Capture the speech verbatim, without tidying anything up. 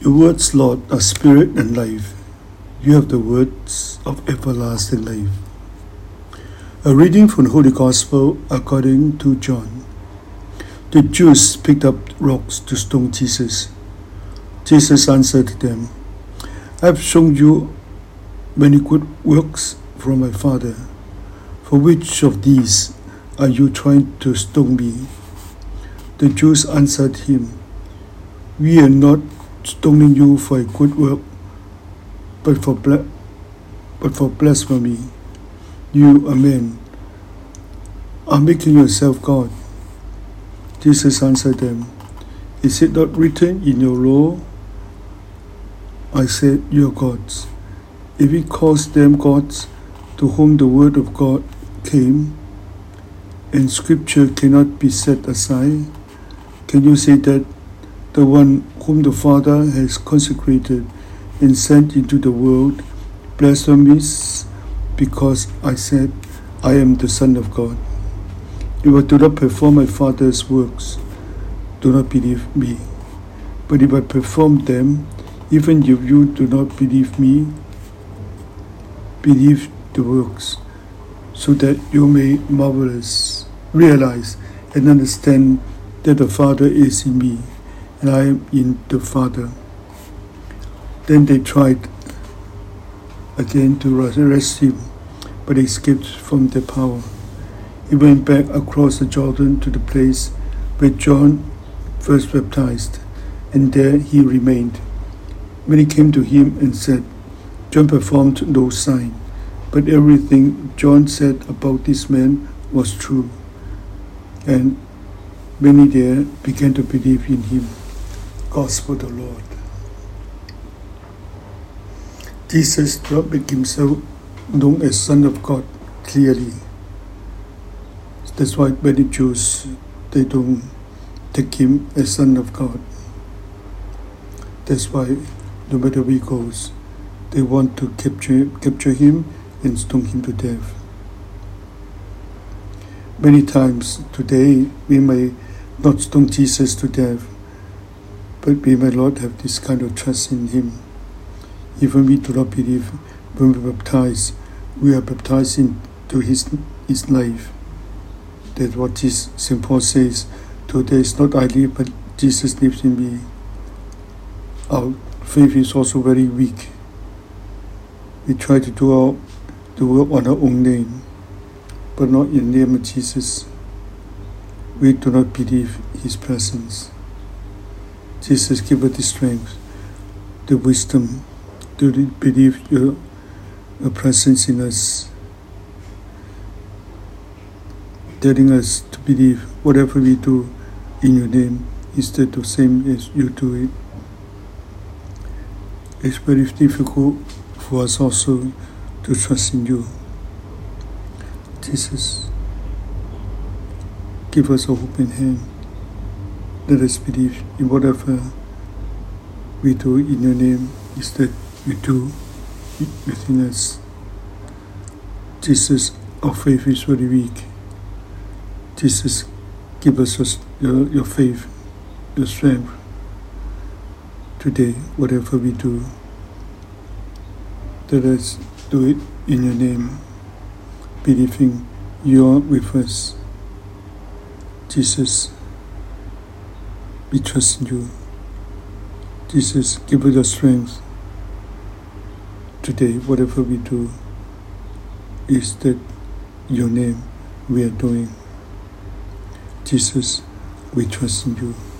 Your words, Lord, are spirit and life. You have the words of everlasting life. A reading from the Holy Gospel according to John. The Jews picked up rocks to stone Jesus. Jesus answered them, I have shown you many good works from my Father. For which of these are you trying to stone me? The Jews answered him, We are not stoning you for a good work, but for bla- but for blasphemy. You, a man, are making yourself God. Jesus answered them, Is it not written in your law? I said, You are gods. If he calls them gods to whom the word of God came, and scripture cannot be set aside, can you say that the one whom the Father has consecrated and sent into the world blasphemes because I said, I am the Son of God? If I do not perform my Father's works, do not believe me. But if I perform them, even if you do not believe me, believe the works, so that you may marvelous, realize and understand that the Father is in me, and I am in the Father. Then they tried again to arrest him, but he escaped from their power. He went back across the Jordan to the place where John first baptized, and there he remained. Many came to him and said, John performed no sign, but everything John said about this man was true. And many there began to believe in him. Gospel of the Lord. Jesus did not make himself known as Son of God clearly. That's why many Jews, they don't take him as Son of God. That's why no matter where he goes, they want to capture, capture him and stone him to death. Many times today we may not stone Jesus to death, but we may not have this kind of trust in him. Even we do not believe when we baptize, we are baptized into his, his life. That's what this Saint Paul says, today is not I live, but Jesus lives in me. Our faith is also very weak. We try to do our, the work on our own name, but not in the name of Jesus. We do not believe his presence. Jesus, give us the strength, the wisdom to believe your, your presence in us, telling us to believe whatever we do in your name is the same as you do it. It's very difficult for us also to trust in you. Jesus, give us a open hand. Let us believe in whatever we do in your name is that you do within us. Jesus, our faith is very weak. Jesus, give us your, your faith, your strength. Today, whatever we do, let us do it in your name, believing you are with us. Jesus, we trust in you. Jesus, give us the strength. Today, whatever we do, is that your name we are doing. Jesus, we trust in you.